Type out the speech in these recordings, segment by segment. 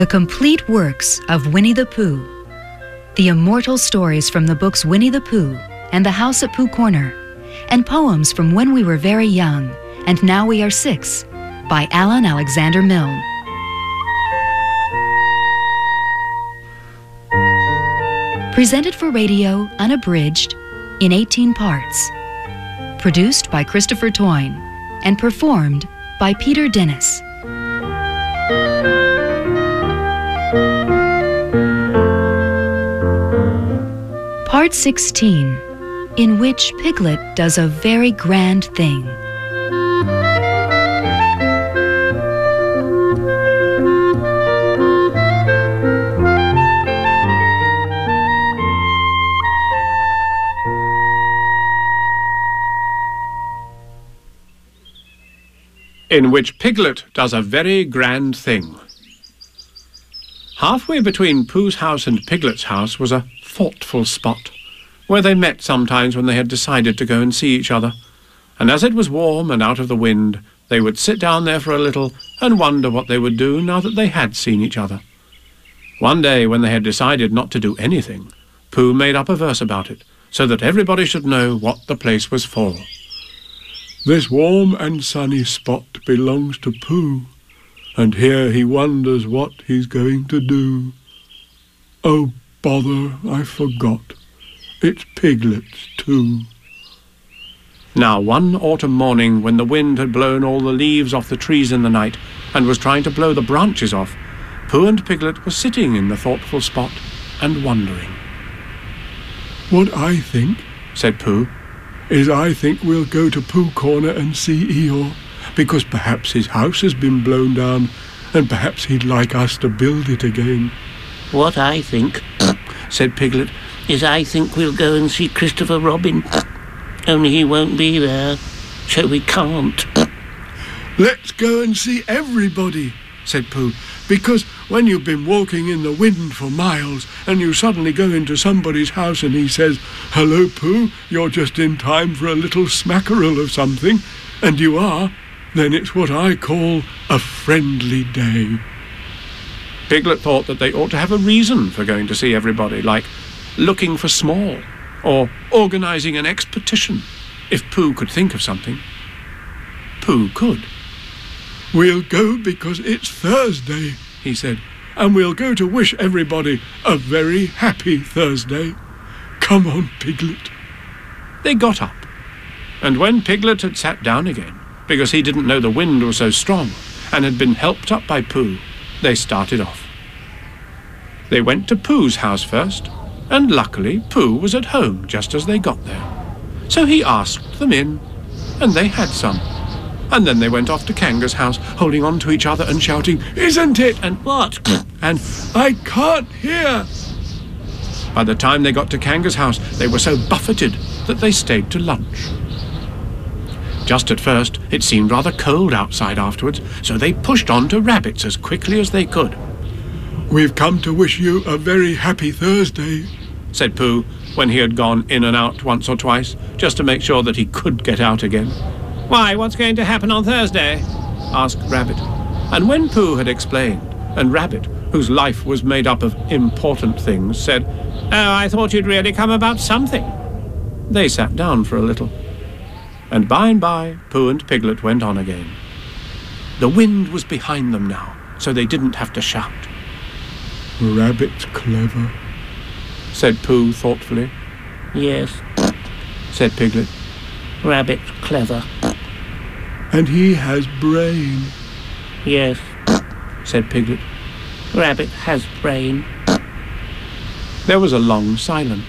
The complete works of Winnie the Pooh. The immortal stories from the books Winnie the Pooh and The House at Pooh Corner, and poems from when we were very young and now we are 6 by Alan Alexander Milne. Presented for radio, unabridged, in 18 parts. Produced by Christopher Toyne and performed by Peter Dennis. Part 16, in which Piglet does a very grand thing. In which Piglet does a very grand thing. Halfway between Pooh's house and Piglet's house was a thoughtful spot, where they met sometimes when they had decided to go and see each other, and as it was warm and out of the wind, they would sit down there for a little and wonder what they would do now that they had seen each other. One day, when they had decided not to do anything, Pooh made up a verse about it, so that everybody should know what the place was for. This warm and sunny spot belongs to Pooh, and here he wonders what he's going to do. Oh, bother, I forgot. It's Piglet's too. Now, one autumn morning, when the wind had blown all the leaves off the trees in the night and was trying to blow the branches off, Pooh and Piglet were sitting in the thoughtful spot and wondering. What I think, said Pooh, is I think we'll go to Pooh Corner and see Eeyore, because perhaps his house has been blown down, and perhaps he'd like us to build it again. What I think, said Piglet, is I think we'll go and see Christopher Robin. Only he won't be there, so we can't. Let's go and see everybody, said Pooh, because when you've been walking in the wind for miles and you suddenly go into somebody's house and he says, "Hello, Pooh, you're just in time for a little smackerel of something," and you are, then it's what I call a friendly day. Piglet thought that they ought to have a reason for going to see everybody, like looking for Small, or organising an expedition, if Pooh could think of something. Pooh could. We'll go because it's Thursday, he said, and we'll go to wish everybody a very happy Thursday. Come on, Piglet. They got up, and when Piglet had sat down again, because he didn't know the wind was so strong, and had been helped up by Pooh, they started off. They went to Pooh's house first, and luckily Pooh was at home just as they got there. So he asked them in, and they had some. And then they went off to Kanga's house, holding on to each other and shouting, "Isn't it?" and "What?" and "I can't hear." By the time they got to Kanga's house, they were so buffeted that they stayed to lunch. Just at first, it seemed rather cold outside afterwards, so they pushed on to Rabbit's as quickly as they could. "We've come to wish you a very happy Thursday," said Pooh, when he had gone in and out once or twice, just to make sure that he could get out again. "Why, what's going to happen on Thursday?" asked Rabbit. And when Pooh had explained, and Rabbit, whose life was made up of important things, said, "Oh, I thought you'd really come about something," they sat down for a little. And by, Pooh and Piglet went on again. The wind was behind them now, so they didn't have to shout. "Rabbit's clever," said Pooh thoughtfully. Yes, said Piglet. Rabbit's clever. "And he has brain." Yes, said Piglet. Rabbit has brain. There was a long silence.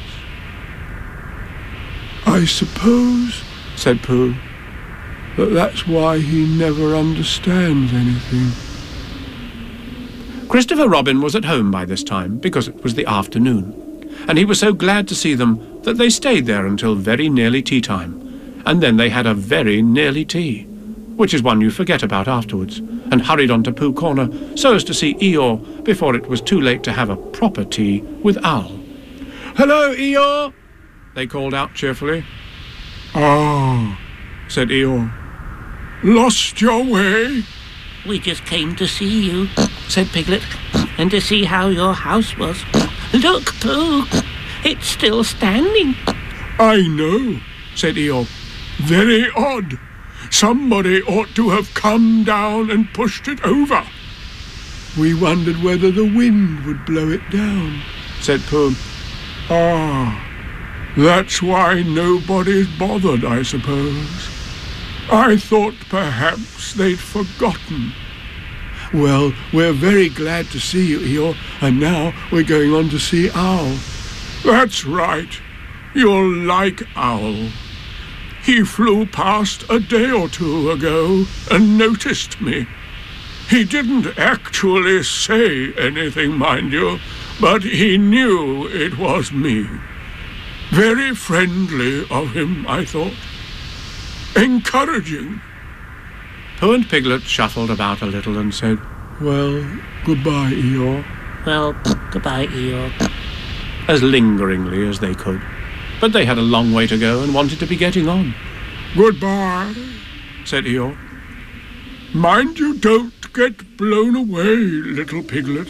"I suppose," said Pooh, "that's why he never understands anything." Christopher Robin was at home by this time, because it was the afternoon, and he was so glad to see them that they stayed there until very nearly tea time, and then they had a very nearly tea, which is one you forget about afterwards, and hurried on to Pooh Corner so as to see Eeyore before it was too late to have a proper tea with Owl. "Hello, Eeyore!" they called out cheerfully. "Ah," said Eeyore. "Lost your way?" We just came to see you, said Piglet. and to see how your house was. Look, Pooh, it's still standing. I know, said Eeyore. Very odd. Somebody ought to have come down and pushed it over. We wondered whether the wind would blow it down, said Pooh. Ah, that's why nobody's bothered, I suppose. I thought perhaps they'd forgotten. Well, we're very glad to see you, Eeyore, and now we're going on to see Owl. That's right. You'll like Owl. He flew past a day or two ago and noticed me. He didn't actually say anything, mind you, but he knew it was me. Very friendly of him, I thought. Encouraging. Pooh and Piglet shuffled about a little and said, Well, goodbye, Eeyore. Well, goodbye, Eeyore. as lingeringly as they could. But they had a long way to go and wanted to be getting on. Goodbye, said Eeyore. Mind you don't get blown away, little Piglet.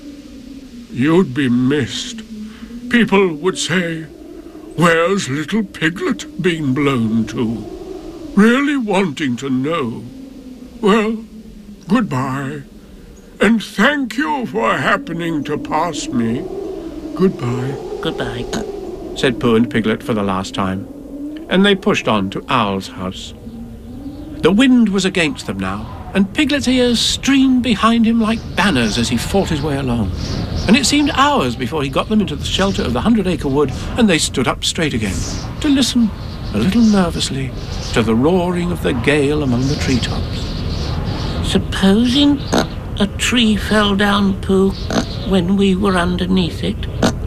You'd be missed. People would say, where's little Piglet been blown to? Really wanting to know. Well, goodbye. And thank you for happening to pass me. Goodbye. Goodbye, said Pooh and Piglet for the last time, and they pushed on to Owl's house. The wind was against them now, and Piglet's ears streamed behind him like banners as he fought his way along, and it seemed hours before he got them into the shelter of the 100-acre wood, and they stood up straight again, to listen, a little nervously, to the roaring of the gale among the treetops. Supposing a tree fell down, Pooh, when we were underneath it?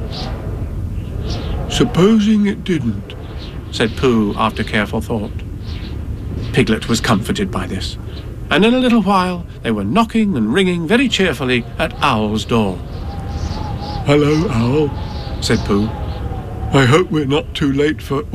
Supposing it didn't, said Pooh after careful thought. Piglet was comforted by this, and in a little while they were knocking and ringing very cheerfully at Owl's door. Hello, Owl, said Pooh. I hope we're not too late for...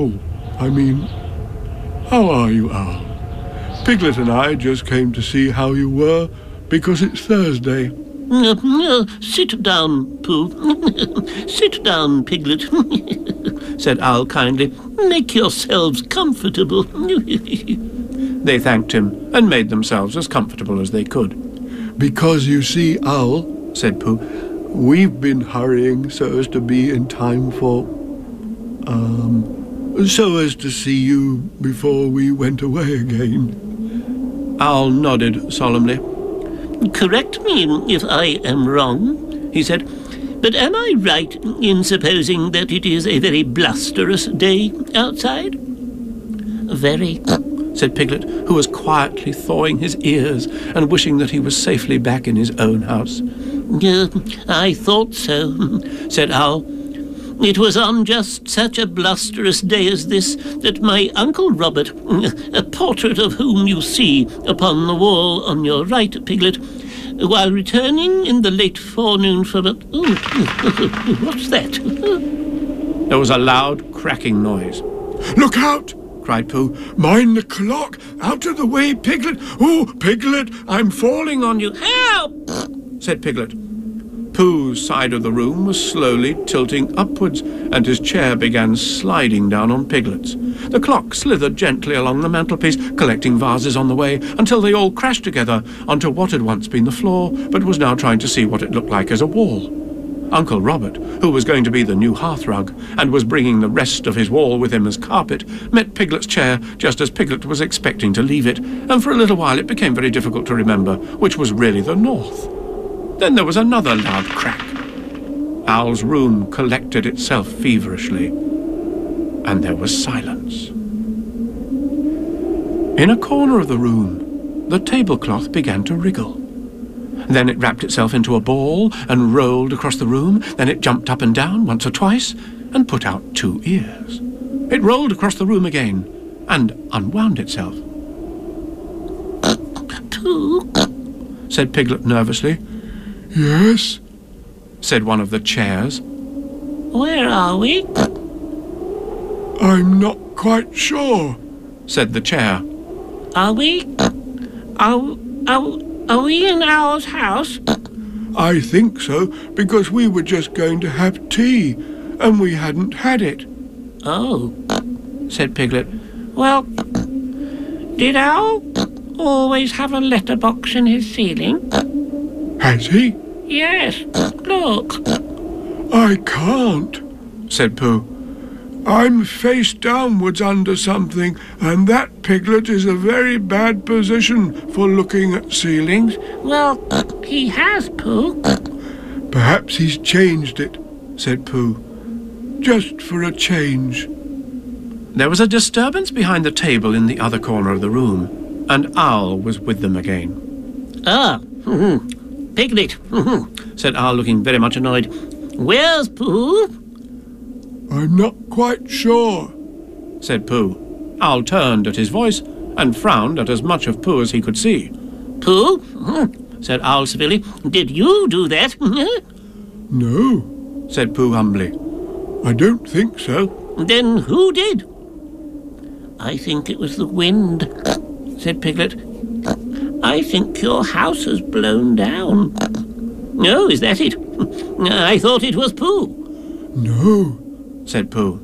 how are you, Owl? Piglet and I just came to see how you were, because it's Thursday. Sit down, Pooh. Sit down, Piglet, said Owl kindly. Make yourselves comfortable. They thanked him and made themselves as comfortable as they could. Because you see, Owl, said Pooh, we've been hurrying so as to be in time for... so as to see you before we went away again. Owl nodded solemnly. Correct me if I am wrong, he said, but am I right in supposing that it is a very blusterous day outside? Very, said Piglet, who was quietly thawing his ears and wishing that he was safely back in his own house. I thought so, said Owl. It was on just such a blusterous day as this that my Uncle Robert, a portrait of whom you see upon the wall on your right, Piglet, while returning in the late forenoon from a... what's that? There was a loud cracking noise. Look out! Cried Pooh. Mind the clock! Out of the way, Piglet! Oh, Piglet, I'm falling on you! Help! Said Piglet. Pooh's side of the room was slowly tilting upwards, and his chair began sliding down on Piglet's. The clock slithered gently along the mantelpiece, collecting vases on the way, until they all crashed together onto what had once been the floor, but was now trying to see what it looked like as a wall. Uncle Robert, who was going to be the new hearthrug, and was bringing the rest of his wall with him as carpet, met Piglet's chair just as Piglet was expecting to leave it, and for a little while it became very difficult to remember which was really the north. Then there was another loud crack. Owl's room collected itself feverishly, and there was silence. In a corner of the room, the tablecloth began to wriggle. Then it wrapped itself into a ball and rolled across the room. Then it jumped up and down once or twice and put out 2 ears. It rolled across the room again and unwound itself. Pooh, said Piglet nervously. Yes? Said one of the chairs. where are we? I'm not quite sure, said the chair. Are we? Are we in Owl's house? I think so, because we were just going to have tea, and we hadn't had it. Oh, said Piglet. Well, did Owl always have a letterbox in his ceiling? Has he? Yes, look. I can't, said Pooh. I'm face downwards under something, and that Piglet is a very bad position for looking at ceilings. Well, he has, Pooh. Perhaps he's changed it, said Pooh. Just for a change. There was a disturbance behind the table in the other corner of the room, and Owl was with them again. Ah, Piglet, said Owl, looking very much annoyed. Where's Pooh? I'm not quite sure, said Pooh. Owl turned at his voice and frowned at as much of Pooh as he could see. Pooh, said Owl severely, did you do that? No, said Pooh humbly. I don't think so. Then who did? I think it was the wind, said Piglet. I think your house has blown down. Oh, is that it? I thought it was Pooh. No, said Pooh.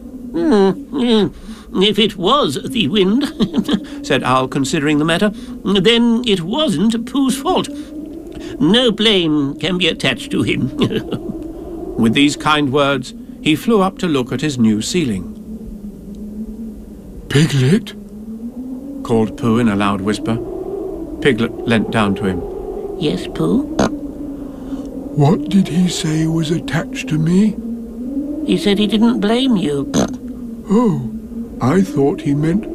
If it was the wind, said Owl, considering the matter, then it wasn't Pooh's fault. No blame can be attached to him. With these kind words, he flew up to look at his new ceiling. Piglet, called Pooh in a loud whisper. Piglet leant down to him. Yes, Pooh? What did he say was attached to me? He said he didn't blame you. Oh, I thought he meant...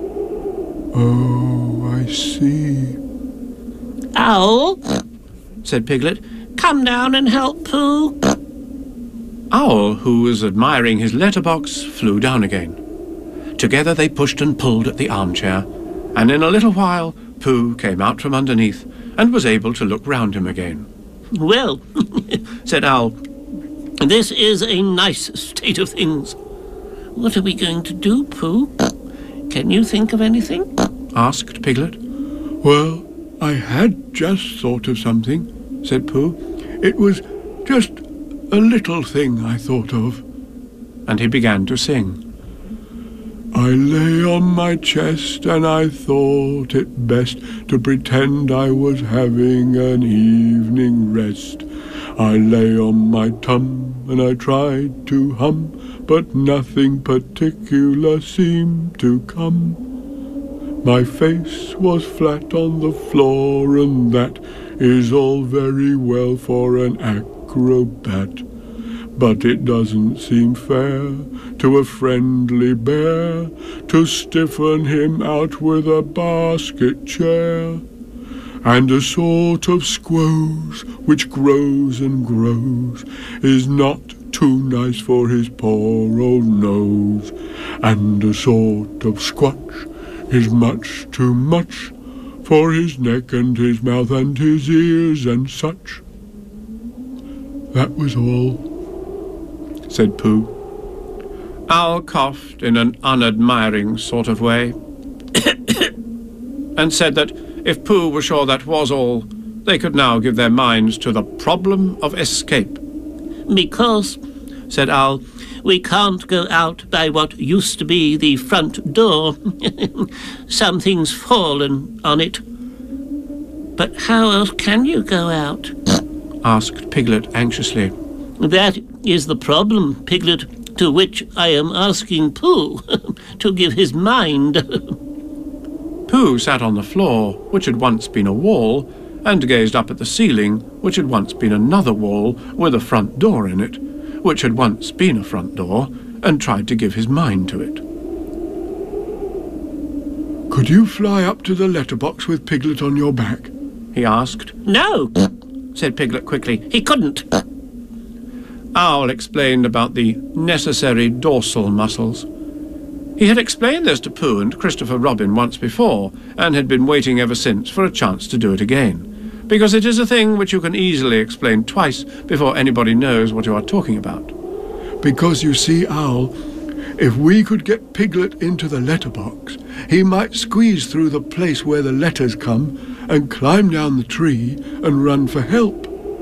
Oh, I see. Owl, said Piglet, come down and help Pooh. Owl, who was admiring his letterbox, flew down again. Together they pushed and pulled at the armchair, and in a little while Pooh came out from underneath and was able to look round him again. Well, said Owl, this is a nice state of things. What are we going to do, Pooh? Can you think of anything? Asked Piglet. Well, I had just thought of something, said Pooh. It was just a little thing I thought of. And he began to sing. I lay on my chest and I thought it best to pretend I was having an evening rest. I lay on my tum and I tried to hum, but nothing particular seemed to come. My face was flat on the floor, and that is all very well for an acrobat. But it doesn't seem fair to a friendly bear to stiffen him out with a basket chair. And a sort of squoze which grows and grows is not too nice for his poor old nose. And a sort of squatch is much too much for his neck and his mouth and his ears and such. That was all, said Pooh. Owl coughed in an unadmiring sort of way and said that if Pooh were sure that was all, they could now give their minds to the problem of escape. Because, said Owl, we can't go out by what used to be the front door. Something's fallen on it. But how else can you go out? Asked Piglet anxiously. That is the problem, Piglet, to which I am asking Pooh to give his mind. Pooh sat on the floor, which had once been a wall, and gazed up at the ceiling, which had once been another wall with a front door in it, which had once been a front door, and tried to give his mind to it. Could you fly up to the letterbox with Piglet on your back? He asked. No, said Piglet quickly. He couldn't. Owl explained about the necessary dorsal muscles. He had explained this to Pooh and Christopher Robin once before, and had been waiting ever since for a chance to do it again, because it is a thing which you can easily explain twice before anybody knows what you are talking about. Because you see, Owl, if we could get Piglet into the letterbox, he might squeeze through the place where the letters come and climb down the tree and run for help.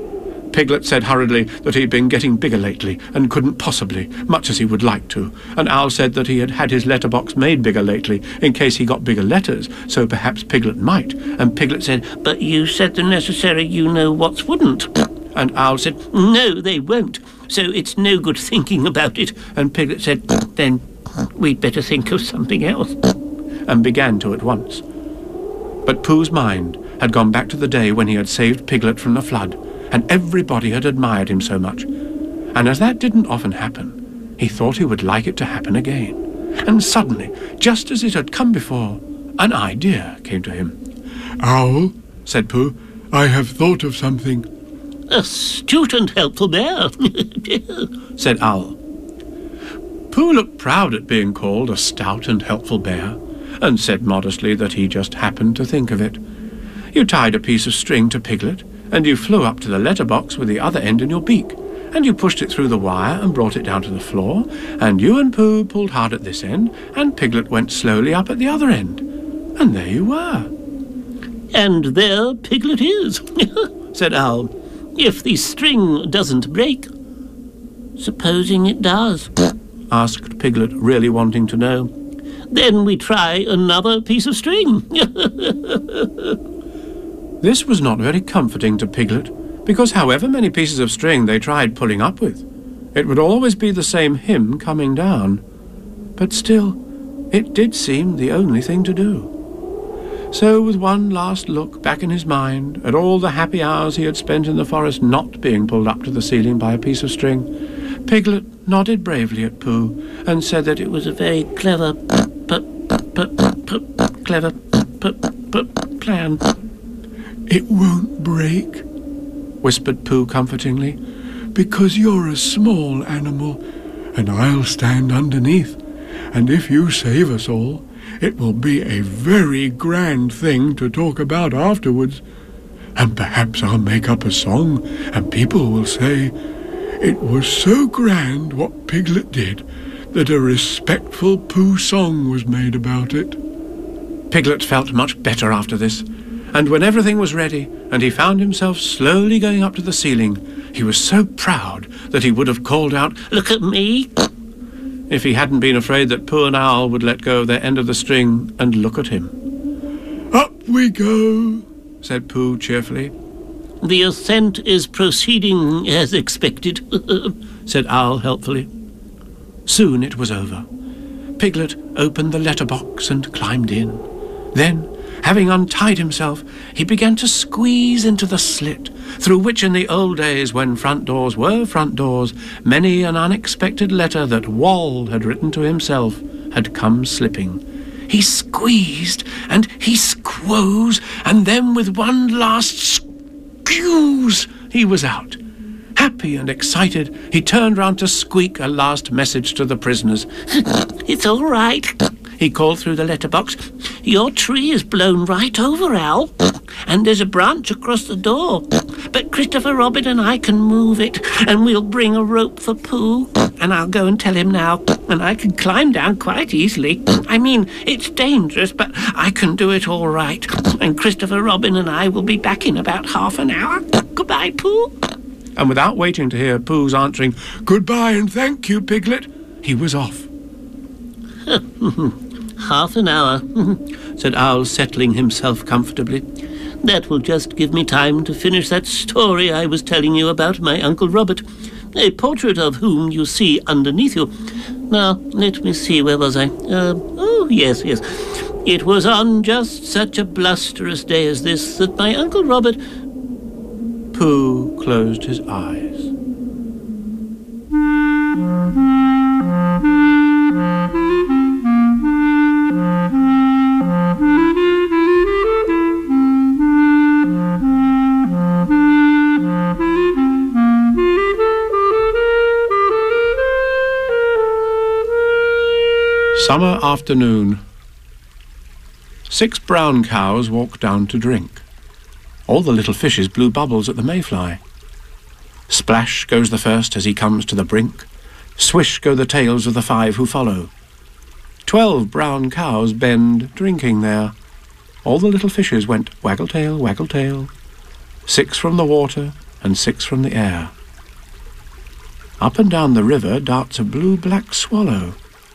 Piglet said hurriedly that he'd been getting bigger lately and couldn't possibly, much as he would like to. And Owl said that he had had his letterbox made bigger lately in case he got bigger letters, so perhaps Piglet might. And Piglet said, "But you said the necessary you-know-whats wouldn't." And Owl said, "No, they won't, so it's no good thinking about it." And Piglet said, "Then we'd better think of something else." And began to at once. But Pooh's mind had gone back to the day when he had saved Piglet from the flood, and everybody had admired him so much. And as that didn't often happen, he thought he would like it to happen again. And suddenly, just as it had come before, an idea came to him. "Owl," said Pooh, "I have thought of something." "Astute and helpful bear," said Owl. Pooh looked proud at being called a stout and helpful bear, and said modestly that he just happened to think of it. You tied a piece of string to Piglet, and you flew up to the letterbox with the other end in your beak, and you pushed it through the wire and brought it down to the floor, and you and Pooh pulled hard at this end, and Piglet went slowly up at the other end. And there you were. "And there Piglet is," said Owl. "If the string doesn't break." "Supposing it does?" asked Piglet, really wanting to know. "Then we try another piece of string." This was not very comforting to Piglet, because however many pieces of string they tried pulling up with, it would always be the same hymn coming down. But still, it did seem the only thing to do. So with one last look back in his mind at all the happy hours he had spent in the forest not being pulled up to the ceiling by a piece of string, Piglet nodded bravely at Pooh and said that it was a very clever plan. "It won't break," whispered Pooh comfortingly, "because you're a small animal, and I'll stand underneath. And if you save us all, it will be a very grand thing to talk about afterwards. And perhaps I'll make up a song, and people will say, 'It was so grand what Piglet did that a respectful Pooh song was made about it.'" Piglet felt much better after this, and when everything was ready and he found himself slowly going up to the ceiling, he was so proud that he would have called out, "Look at me," if he hadn't been afraid that Pooh and Owl would let go of their end of the string and look at him. "Up we go," said Pooh cheerfully. "The ascent is proceeding as expected," said Owl helpfully. Soon it was over. Piglet opened the letterbox and climbed in. Then, having untied himself, he began to squeeze into the slit, through which in the old days when front doors were front doors, many an unexpected letter that Wald had written to himself had come slipping. He squeezed and he squoze, and then with one last squeeze he was out. Happy and excited, he turned round to squeak a last message to the prisoners. "It's all right," he called through the letterbox. "Your tree is blown right over, Owl, and there's a branch across the door. But Christopher Robin and I can move it, and we'll bring a rope for Pooh, and I'll go and tell him now, and I can climb down quite easily. I mean, it's dangerous, but I can do it all right, and Christopher Robin and I will be back in about half an hour. Goodbye, Pooh." And without waiting to hear Pooh's answering, "Goodbye and thank you, Piglet," he was off. "Half an hour," said Owl, settling himself comfortably. "That will just give me time to finish that story I was telling you about my Uncle Robert, a portrait of whom you see underneath you. Now, let me see, where was I? Yes. It was on just such a blusterous day as this that my Uncle Robert—" Pooh closed his eyes. Summer afternoon. 6 brown cows walked down to drink. All the little fishes blew bubbles at the mayfly. Splash goes the first as he comes to the brink. Swish go the tails of the 5 who follow. 12 brown cows bend, drinking there. All the little fishes went waggle tail, waggle tail. 6 from the water, and 6 from the air. Up and down the river darts a blue-black swallow.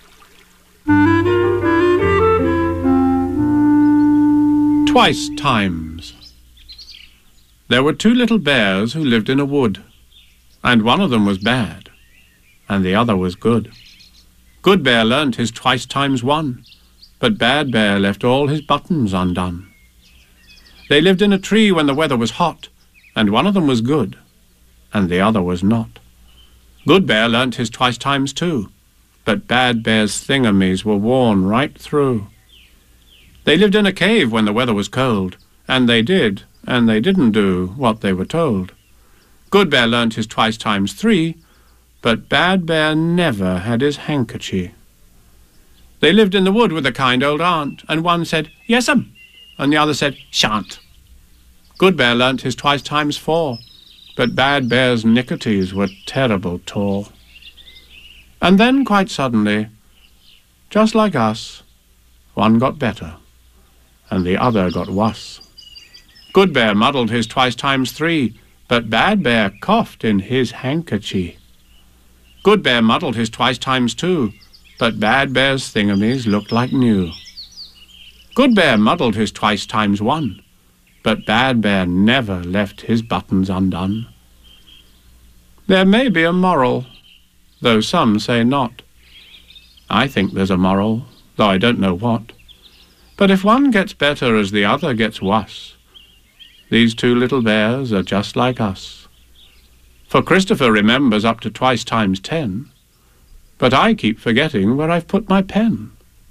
Twice times. There were 2 little bears who lived in a wood, and one of them was bad, and the other was good. Good Bear learnt his twice times 1, but Bad Bear left all his buttons undone. They lived in a tree when the weather was hot, and one of them was good, and the other was not. Good Bear learnt his twice times 2, but Bad Bear's thingamies were worn right through. They lived in a cave when the weather was cold, and they did, and they didn't do what they were told. Good Bear learnt his twice times 3, but Bad Bear never had his handkerchief. They lived in the wood with a kind old aunt, and one said, "Yes'm," and the other said, "Shan't." Good Bear learnt his twice times 4, but Bad Bear's nicketies were terrible tall. And then, quite suddenly, just like us, one got better, and the other got worse. Good Bear muddled his twice times 3, but Bad Bear coughed in his handkerchief. Good Bear muddled his twice times 2, but Bad Bear's thingamies looked like new. Good Bear muddled his twice times 1, but Bad Bear never left his buttons undone. There may be a moral, though some say not. I think there's a moral, though I don't know what. But if one gets better as the other gets worse, these 2 little bears are just like us. For Christopher remembers up to twice times 10, but I keep forgetting where I've put my pen.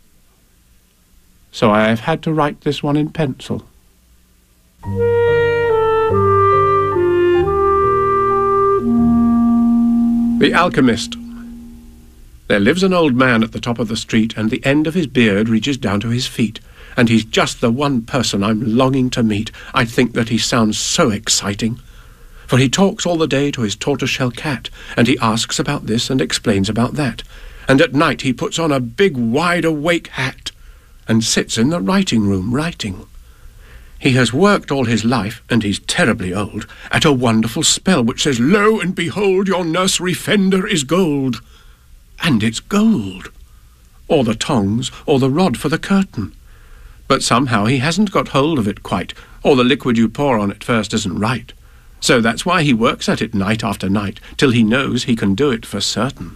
So I have had to write this one in pencil. The Alchemist. There lives an old man at the top of the street, and the end of his beard reaches down to his feet, and he's just the one person I'm longing to meet. I think that he sounds so exciting. For he talks all the day to his tortoiseshell cat, and he asks about this and explains about that, and at night he puts on a big wide-awake hat and sits in the writing room writing. He has worked all his life, and he's terribly old, at a wonderful spell which says, "Lo and behold, your nursery fender is gold." And it's gold. Or the tongs, or the rod for the curtain. But somehow he hasn't got hold of it quite, or the liquid you pour on it first isn't right. So that's why he works at it night after night, till he knows he can do it for certain.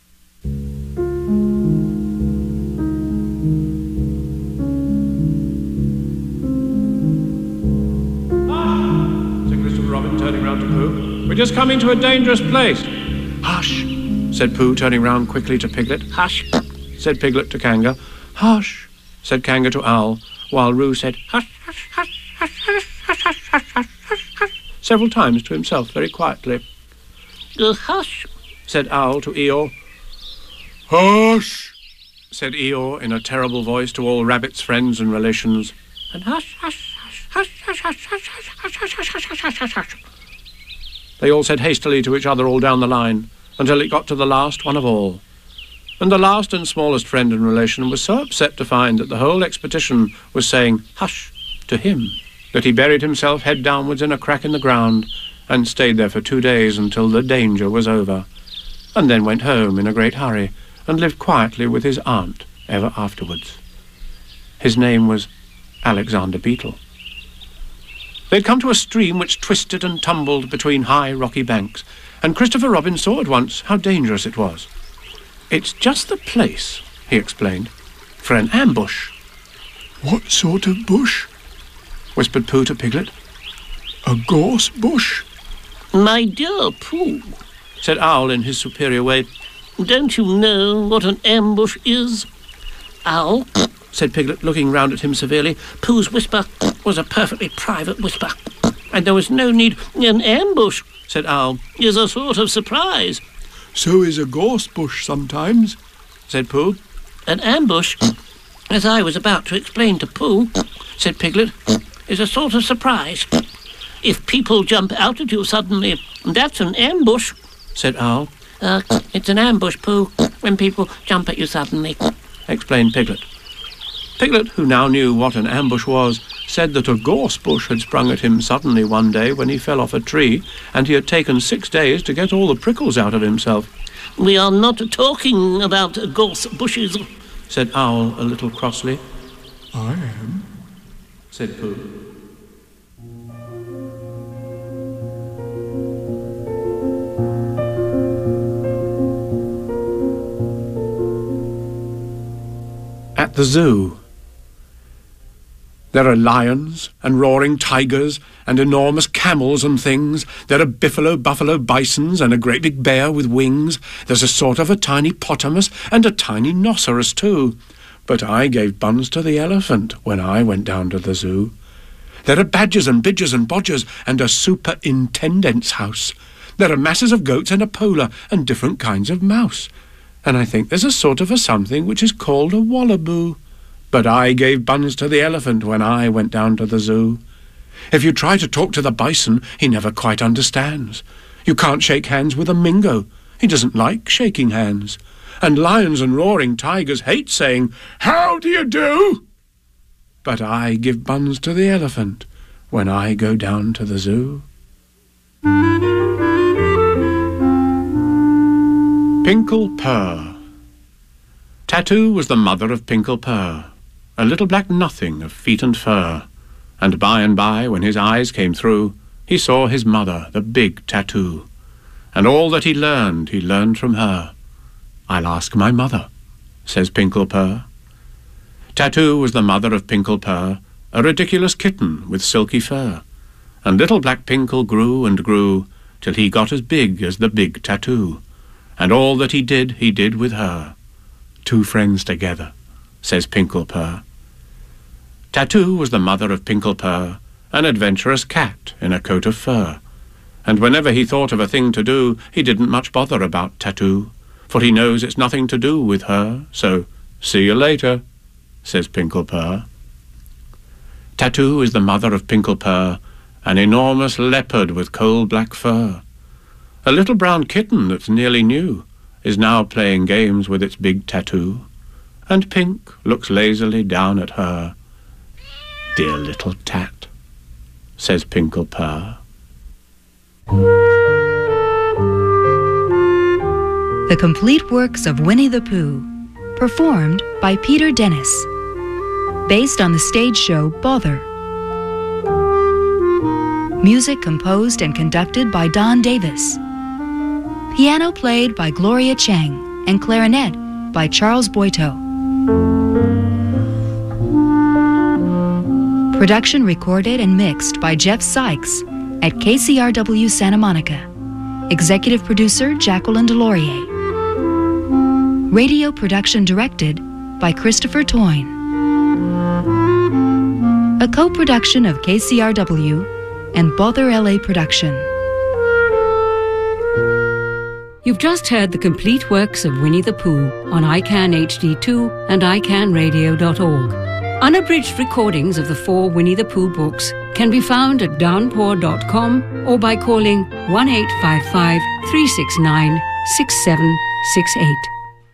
Said Christopher Robin, turning round to Pooh. "We're just coming to a dangerous place." "Hush," said Pooh, turning round quickly to Piglet. Hush, Said Piglet to Kanga. "Hush," said Kanga to Owl, while Roo said, "Hush, hush, hush, hush, hush, hush, hush, hush, hush, hush, hush," several times to himself very quietly. hush, Said Owl to Eeyore. Hush! Said Eeyore in a terrible voice to all Rabbit's friends and relations. and hush, hush, hush, hush, hush, hush, hush, hush, hush, hush, hush, hush, hush, hush, hush. They all said hastily to each other all down the line, until it got to the last one of all. And the last and smallest friend and relation was so upset to find that the whole expedition was saying "hush" to him, that he buried himself head downwards in a crack in the ground, and stayed there for 2 days until the danger was over, and then went home in a great hurry, and lived quietly with his aunt ever afterwards. His name was Alexander Beetle. They'd come to a stream which twisted and tumbled between high rocky banks, and Christopher Robin saw at once how dangerous it was. "It's just the place," he explained, "for an ambush." What sort of bush? Whispered Pooh to Piglet. A gorse bush? My dear Pooh, Said Owl in his superior way. don't you know what an ambush is? Owl, Said Piglet, looking round at him severely. Pooh's whisper was a perfectly private whisper, and there was no need. An ambush, Said Owl. is a sort of surprise. So is a gorse bush sometimes. Said Pooh. An ambush, as I was about to explain to Pooh, Said Piglet. is a sort of surprise. If people jump out at you suddenly, that's an ambush. Said Owl. It's an ambush, Pooh, when people jump at you suddenly. Explained Piglet. Piglet, who now knew what an ambush was, said that a gorse bush had sprung at him suddenly one day when he fell off a tree, and he had taken 6 days to get all the prickles out of himself. We are not talking about gorse bushes, said Owl a little crossly. I am, said Pooh. At the zoo. There are lions and roaring tigers and enormous camels and things. There are buffalo bisons and a great big bear with wings. There's a sort of a tiny potamus and a tiny rhinoceros too. But I gave buns to the elephant when I went down to the zoo. There are badgers and bidgers and bodgers and a superintendent's house. There are masses of goats and a polar and different kinds of mouse. And I think there's a sort of a something which is called a wallaboo. But I gave buns to the elephant when I went down to the zoo. If you try to talk to the bison, he never quite understands. You can't shake hands with a mingo. He doesn't like shaking hands. And lions and roaring tigers hate saying, "How do you do?" But I give buns to the elephant when I go down to the zoo. Pinkle Purr. Tattoo was the mother of Pinkle Purr, a little black nothing of feet and fur, and by, when his eyes came through, he saw his mother, the big Tattoo, and all that he learned from her. "I'll ask my mother," says Pinkle Purr. Tattoo was the mother of Pinkle Purr, a ridiculous kitten with silky fur, and little black Pinkle grew and grew, till he got as big as the big Tattoo, and all that he did with her. "Two friends together," says Pinkle Purr. Tattoo was the mother of Pinkle Purr, an adventurous cat in a coat of fur, and whenever he thought of a thing to do, he didn't much bother about Tattoo, for he knows it's nothing to do with her, so "See you later," says Pinkle Purr. Tattoo is the mother of Pinkle Purr, an enormous leopard with coal-black fur. A little brown kitten that's nearly new is now playing games with its big Tattoo, and Pink looks lazily down at her. "Dear little Tat," says Pinkle Purr. The Complete Works of Winnie the Pooh, performed by Peter Dennis, based on the stage show Bother. Music composed and conducted by Don Davis. Piano played by Gloria Chang and clarinet by Charles Boito. Production recorded and mixed by Jeff Sykes at KCRW Santa Monica. Executive producer Jacqueline Delorier. Radio production directed by Christopher Toyne. A co-production of KCRW and Bother LA Production. You've just heard the complete works of Winnie the Pooh on ICANN HD2 and iCannRadio.org. Unabridged recordings of the 4 Winnie the Pooh books can be found at downpour.com or by calling 1-855-369-6768.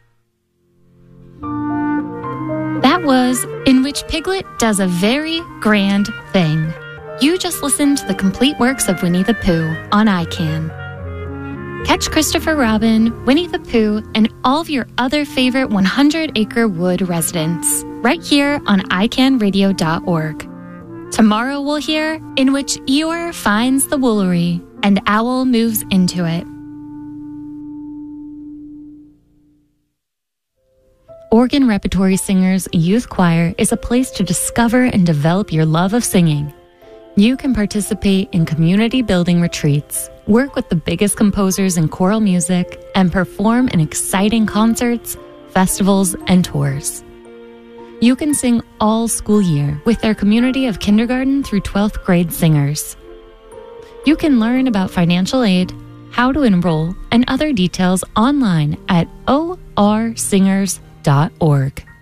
That was In Which Piglet Does a Very Grand Thing. You just listened to the complete works of Winnie the Pooh on iCann. Catch Christopher Robin, Winnie the Pooh, and all of your other favorite 100-acre wood residents right here on iCannRadio.org. Tomorrow we'll hear In Which Eeyore Finds the Woolery and Owl Moves into It. Oregon Repertory Singers Youth Choir is a place to discover and develop your love of singing. You can participate in community building retreats, work with the biggest composers in choral music, and perform in exciting concerts, festivals, and tours. You can sing all school year with their community of kindergarten through 12th grade singers. You can learn about financial aid, how to enroll, and other details online at orsingers.org.